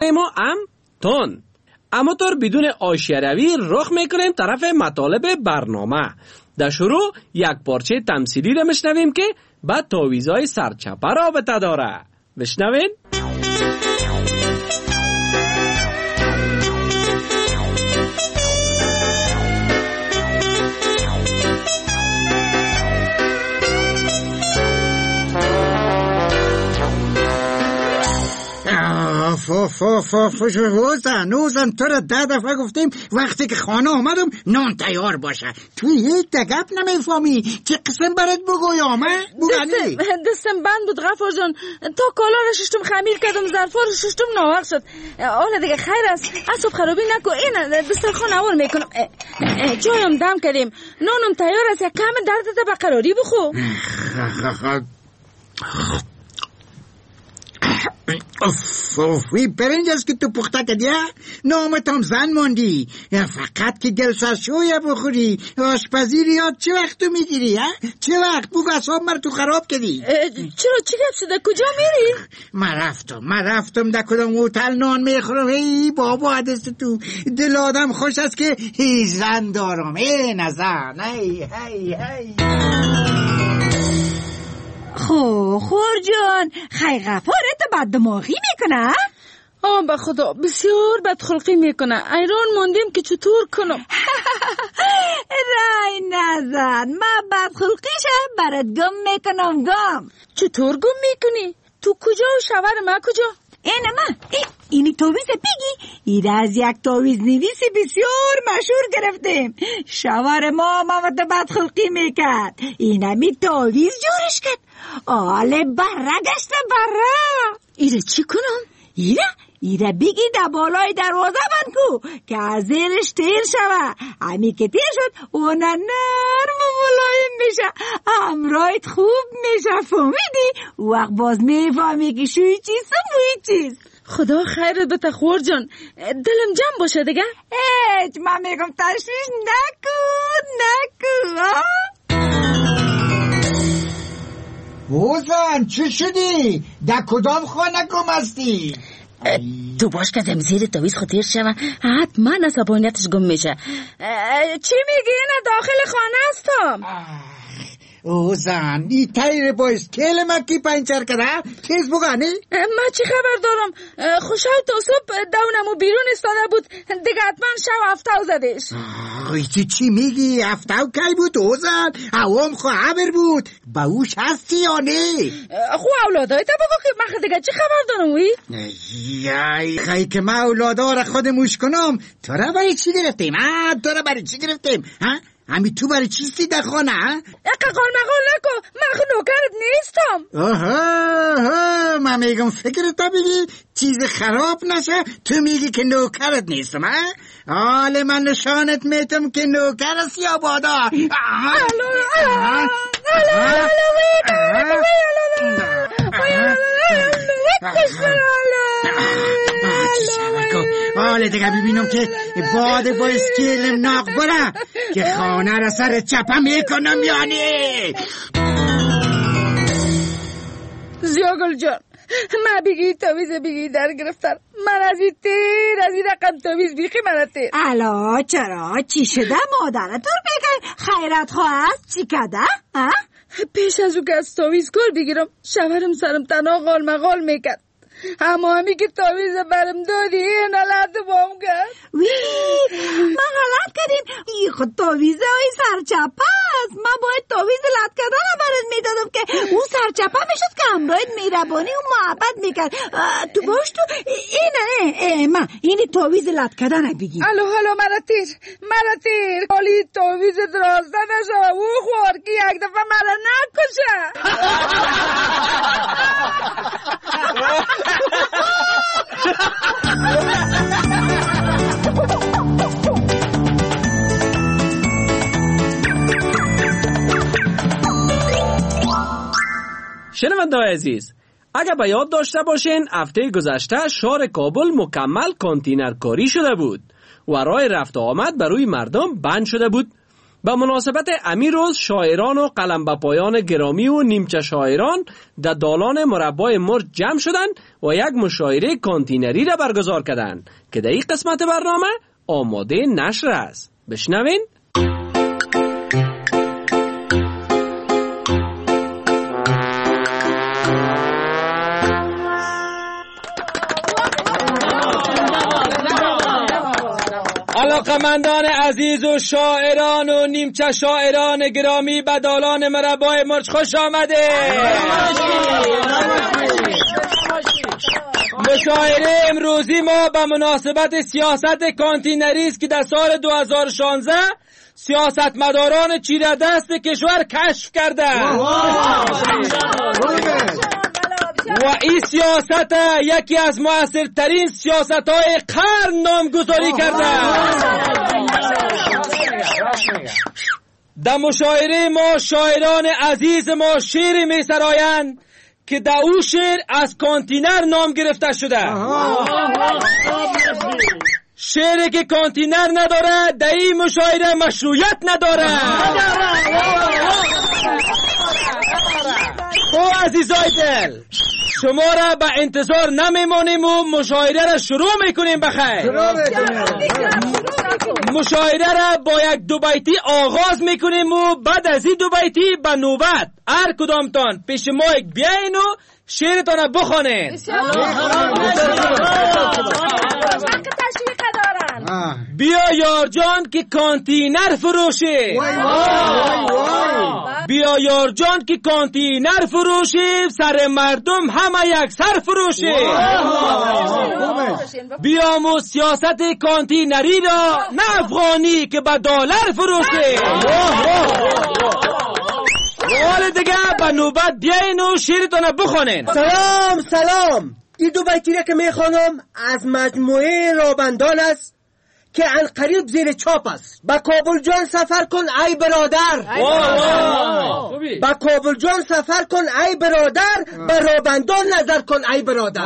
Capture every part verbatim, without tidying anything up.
میکنیم و ام تون. اما طور بدون آشیه روی رخ میکنیم طرف مطالب برنامه. در شروع یک پارچه تمثیلی را میشنویم که با تعویضای سرچپه رابطه داره. بشنوین؟ آف آف آف آف اوزن اوزن تو را ده دفعه گفتیم وقتی که خانه آمدم نان تیار باشه. توی یک دگب نمیفهمی چه قسم برات بگویم؟ بگنی دستم بند بود غفور جان، تا کالا را ششتم خمیر کردم، ظرفا را ششتم ناوقت شد. حالا دیگه خیر است، اصاب خرابی نکن. این دسترخوان اول میکنم. جایم دم کردیم، نانم تیار است، یک کم دردت بقراری بخو. اف اف وی برنج است که تو پخته کردی؟ نامتام زن ماندی، فقط که گلسر شویه بخوری. آشپزی یاد چه وقت تو میگیری؟ چه وقت بگو اصاب مر تو خراب کردی؟ چرا چی گپ شده؟ کجا میری؟ من رفتم من رفتم در کدام هتل نان میخورم. ای بابا عدست تو دل آدم خوش است که هی زن دارم. ای نزن ای ای ای خو خور جان خی غفارت بد دماغی میکنه؟ آه به خدا بسیار بدخلقی میکنه. ایران موندیم که چطور کنم. رای نزن، من بدخلقیشه برات گم میکنم. گم چطور گم میکنی؟ تو کجا و شوهر ما کجا؟ این ما ای اینی تویز بگی. این از یک تویز نویسی بسیار مشهور گرفتیم. شوهر ما ما بدخلقی میکرد، اینمی تویز جورش کرد. آله بره گشته بره. ایره چی کنم؟ ایره ایره بگی در بالای دروازه بند کو که از زیرش تیر شوه. همی که تیر شد اونه نرم و ملایم میشه، امرایت خوب میشه. فهمیدی؟ وقت باز میفهمی که شوی چیز و موی چیز. خدا خیرت بده خور جان، دلم جمع باشه دیگه. هیچ من میگم تشویش نکن نکن. اوزن چه شدی؟ در کدام خانه گم هستی؟ تو باش که زیر تویز خطیر شوه حتما عصبانیتش گم میشه. چی میگی؟ نه داخل خانه هستم. اوزن این تایر با اسکیل ما کی پنچر کرده؟ تیز بگانی؟ من چی خبر دارم؟ خوشحال تا صبح دونمو بیرون استاده بود دیگه حتما شو افتاو زدش. چی چی میگی؟ افتاو کی بود اوزن؟ اوام خو عبر بود با اوش هستی یا نه؟ خو اولادای تا بگو که من دیگه چی خبر دارم وی؟ یای خیلی که من اولادا را خودموش کنم. تو را برای چی گرفتیم؟ تو را برای چی گرفتیم؟ ها؟ همی تو برای چیستی در خانه؟ اقاقال مقال نکو، من خود نوکرت نیستم. آها آها من میگم فکرت بگی چیز خراب نشه، تو میگی که نوکرت نیستم. ها؟ حال من نشانت میتم که نوکر است یا بادا. الو الو الو حالا دیگه ببینم که باد با اسکیلم ناق بره که خانه را سر چپه میکنم یعنی. زیاگل جان من بگی تویز بگی در گرفتن. من از این تیر از این رقم تویز بیخی من تیر. الا چرا؟ چی شده مادره تور بگن؟ خیرت خواهست چی کده؟ پیش از او که از تویز کار بگیرم شوهرم سرم تنها غال مغال میکرد. اما همی که تاویز برم دادی این حالت بام کرد. وی من غلط کردیم. ای خود تاویزه های سرچپه است. من باید تاویز لط کردن برات میدادم که اون سرچپه میشد که همراهت میربانی و محبت میکرد. تو باش تو اینه من اینی تاویز لط کردن بگی. الو الو مرا تیر مرا تیر حالی تاویز درازده نشا او خوار که یک دفعه مرا نکشه. شنونده‌های عزیز، اگر به یاد داشته باشین هفته گذشته شهر کابل مکمل کانتینر کاری شده بود و راه رفت و آمد بر روی مردم بند شده بود به مناسبت امی روز شاعران و قلمبپایان گرامی و نیمچه شاعران در دالان مربع مرج جمع شدند و یک مشاعره کانتینری را برگزار کردند که در این قسمت برنامه آماده نشر است. بشنوین. علاقمندان عزیز و شاعران و نیمچه شاعران گرامی به دالان مربع مرج خوش آمده. مشاعره امروزی ما به مناسبت سیاست کانتینری است که در سال دو هزار و شانزده سیاستمداران چیره دست کشور کشف کردند و این سیاست یکی از مؤثرترین سیاست‌های قرن نامگذاری کرده. در مشاعره ما شاعران عزیز ما شعری می‌سرایند که در او شعر از کانتینر نام گرفته شده. شعری که کانتینر نداره در این مشاعره مشروعیت نداره. خب عزیزای دل، شما را به انتظار نمیمانیم و مشاعره را شروع میکنیم. بخیر مشاعره را با یک دو بیتی آغاز میکنیم و بعد از این دو بیتی به نوبت هر کدامتان پیش مایک بیاین و شعرتان بخوانید. بیا یار جان که کانتینر فروشی، بیا یار جان که کانتینر فروشی، سر مردم همه یک سر فروشی. بیا مو سیاست کانتینری را نه افغانی که به دلار فروشی. حال دیگه به نوبت بیاین و شعرتون بخونین. سلام سلام. این دو بیتی را که میخوانم از مجموعه رابندان است که عنقریب زیر چاپ است. با کابل جان سفر کن ای برادر، با کابل جان سفر کن ای برادر، با رابندان نظر کن ای برادر.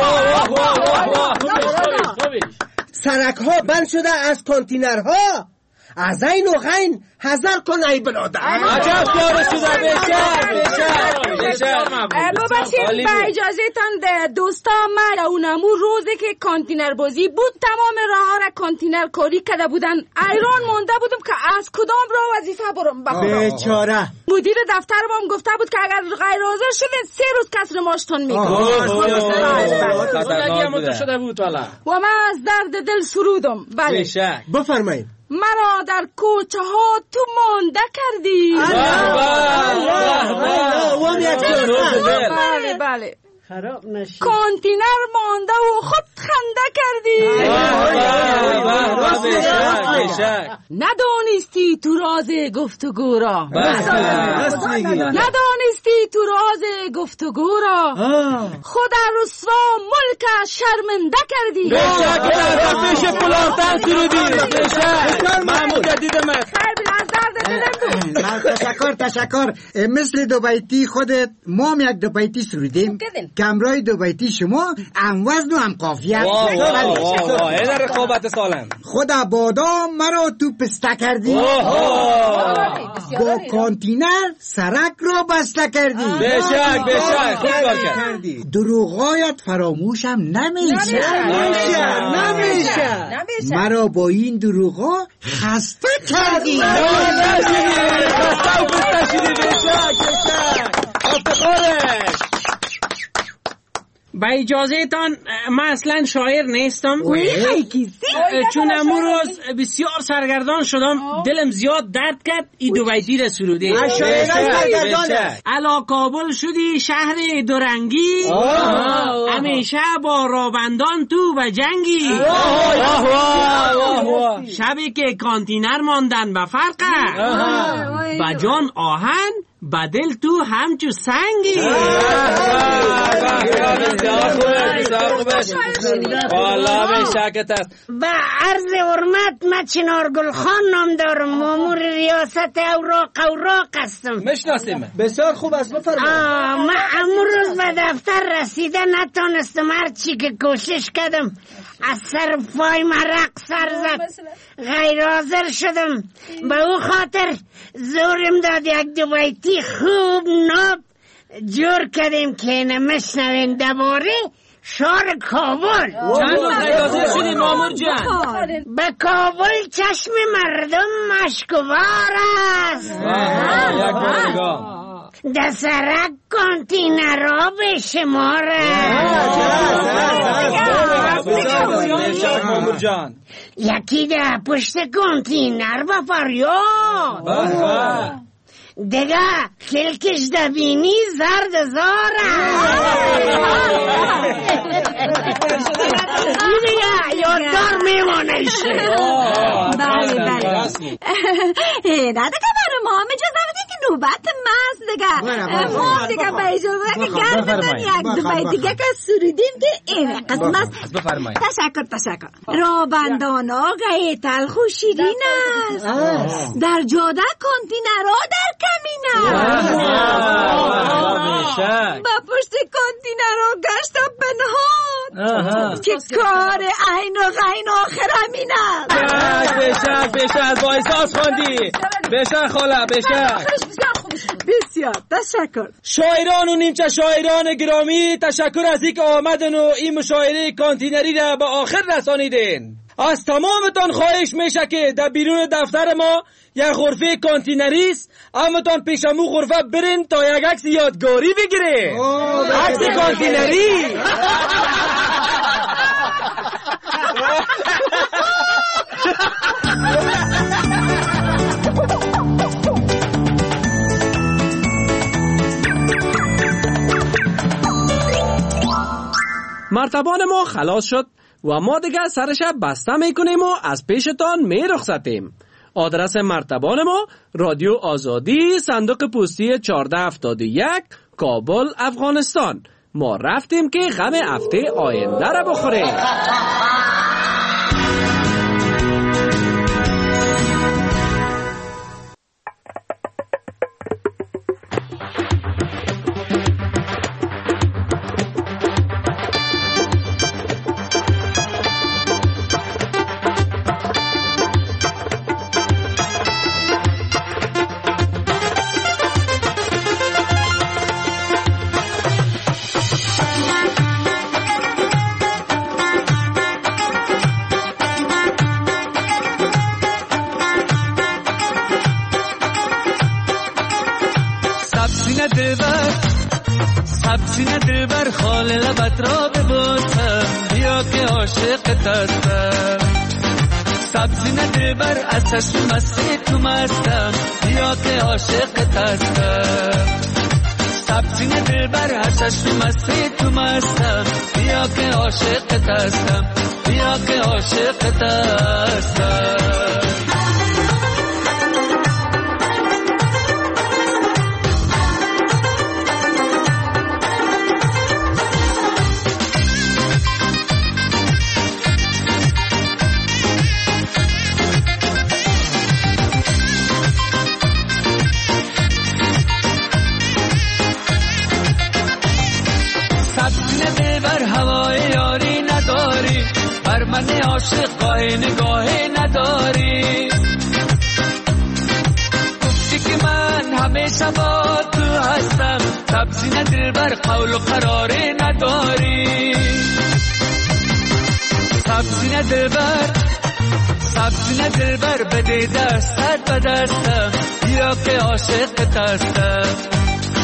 سرک ها بند شده از کانتینرها، از این و غین حذر کن ای برادر. عجب شعر شده. بشر بشر بشر ببخشید با اجازه تان دوستا، من اونمو روزی که کانتینر بازی بود تمام راه ها را کانتینر کاری کرده بودن. ایران مونده بودم که از کدام راه وظیفه برم بخورم. بیچاره مدیر دفتر بام گفته بود که اگر غیر حاضر شدید سه روز کسر ماشتون میکنم و من از درد دل سرودم. بله بفرمایید. مرا در کوچه ها تو مانده کردی. بله بله خراب نشی. کانتینر مانده و خود خنده کردی. ندانستی تو راز گفتگو را، ندانستی تو راز گفتگو را، خود رسوا ملک شرمنده کردی. بشک در پیش پلارتن سرودی. بشک محمود دیدم. تشکر تشکر. مثل دو بیتی خودت ما هم یک دو بیتی سرودیم. کمرای دو بیتی شما هم وزن و هم قافیه. این رقابت سالم. خدا بادا مرا تو پسته کردی، با کانتینر سرک را بسته کردی. بشک بشک خوب کار کردی. دروغایت فراموشم نمیشه نمیشه. مرا با این دروغا خسته کردی. خسته و پسته شدی. بشک بشک افتخارش. با اجازه تان من اصلا شاعر نیستم، چون امو روز بسیار سرگردان شدم. دلم زیاد درد کرد این دو بیتی را سرودی. الا کابل شدی شهر دورنگی، همیشه با رابندان تو و جنگی. شبی که کانتینر ماندن به فرقه، با جان آهن بدل تو همچو سنگی. والا به شکت است. با عرض حرمت من چنار گلخان نام دارم، مامور ریاست اوراق اوراق هستم. میشناسیم. بسیار خوب است، بفرمایید. من امروز به دفتر رسیده نتونستم، هر چی که کوشش کردم از سر پای مرق سر زد، غیر حاضر شدم. به او خاطر زورم داد یک دو بیتی خوب ناب جور کردیم که نمیشنوین درباره شهر کابل. چند روز غیر حاضر شدیم مامور جان؟ به کابل چشم مردم مشکوار است، دسرک کانتینرها به شمار است. یکی ده پشت کانتینر با فریاد دیگه خلکش دبینی زرد زاره. دیگه یاددار میمانه ایشه. بله بله نه دیگه برای ما هم اجازه بدید که نوبت ماست دیگه. ما دیگه به اجازه که گردتون یک دو باید دیگه که سرودیم که این قسم است. تشکر تشکر. رابندان آقای تلخ و شیرین است، در جاده کانتینرها در کمین است، با پشت کانتینرها گشتم پنهان، که کار عین و غین آخر همین است. بشک بشک با احساس خواندی. بشک خاله بشک. بسیار تشکر. شاعران و نیمچه شاعران گرامی، تشکر از اینکه آمدن و این مشاعره کانتینری را به آخر رسانیدین. از تمامتان خواهش میشه که در بیرون دفتر ما یک غرفه کانتینری است، اما تان پیشمو غرفه برین تا یک عکس یادگاری بگیره. عکس کانتینری. مرتبان ما خلاص شد و ما دیگه سرش بسته میکنیم و از پیشتان میرخصتیم. آدرس مرتبان ما رادیو آزادی، صندوق پستی چهارده هفتاد و یک، کابل، افغانستان. ما رفتیم که غم هفته آینده را بخوریم. سینه دلبر خال لبت را ببوسم، بیا که عاشقت هستم. سبزینه دلبر از چشم مستی تو مستم، بیا که عاشقت هستم. سبزینه دلبر از چشم مستی تو مستم، بیا که عاشقت هستم، بیا که عاشقت هستم. من عاشق گاه نگاه نداری، گفتی که من همیشه با تو هستم، سبزینه دلبر قول و قراره نداری. سبزینه دلبر سبزینه دلبر بده دستت به دستم، بیا که عاشقت هستم.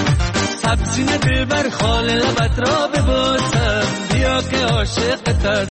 سبزینه دلبر خال لبت را ببوسم، بیا که عاشقت هستم.